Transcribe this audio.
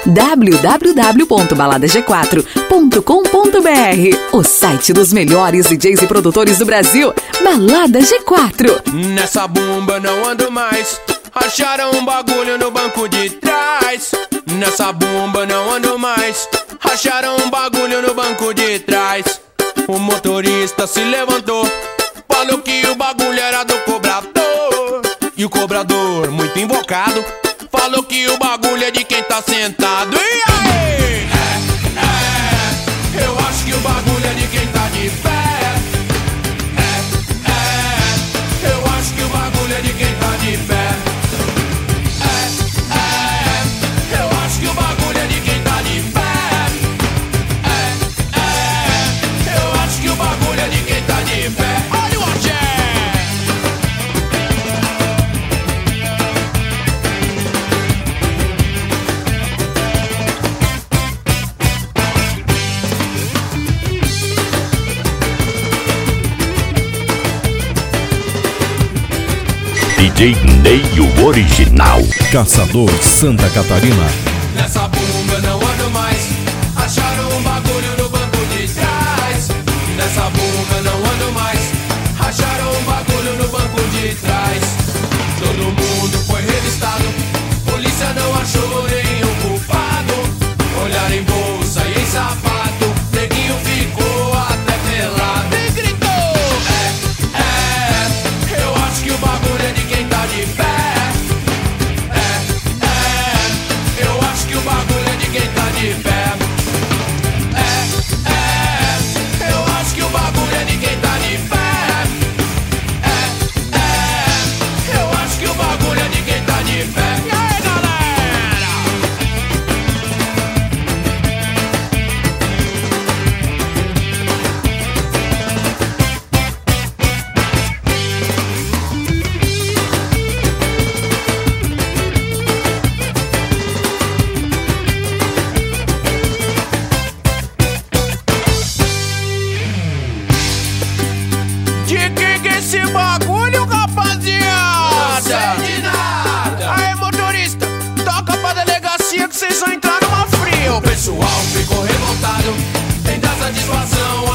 www.baladag4.com.br, o site dos melhores DJs e produtores do Brasil. Balada G4. Nessa bomba não ando mais, acharam um bagulho no banco de trás. Nessa bomba não ando mais, acharam um bagulho no banco de trás. O motorista se levantou, falou que o bagulho era do cobrador. E o cobrador, muito invocado, falou que o bagulho é de quem tá sentado. E aí? Eu acho que o bagulho é de quem tá de pé. Eu acho que o bagulho é de quem tá de pé. Eu acho que o bagulho é de quem tá de pé. Eu acho que o bagulho é de quem tá de pé. Olha o axé! DJ Ney, o original. Caçador, Santa Catarina. Nessa bomba não ando mais, acharam um bagulho no banco de trás. Nessa bomba não ando mais, acharam um bagulho no banco de trás. Todo mundo foi revistado, polícia não achou nenhum culpado. Olhar em bolsa e em sapato, neguinho ficou até pelado e gritou: eu acho que o bagulho é de quem tá de pé. Eu acho que o bagulho é de quem tá de pé. Eu acho que o bagulho é de quem tá de pé. Eu acho que o bagulho é de quem tá de pé. E aí, galera? De quem que é esse bagulho, rapaziada? Não sei de nada. Aí, motorista, toca pra delegacia que vocês vão entrar numa fria. O pessoal ficou revoltado, tem dar satisfação